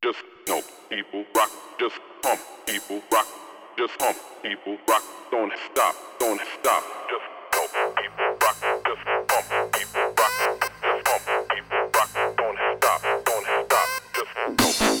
just no people rock, just pump people rock, just pump people rock, don't stop, don't stop, just no people rock, just pump people rock, just pump people rock, don't stop, just no.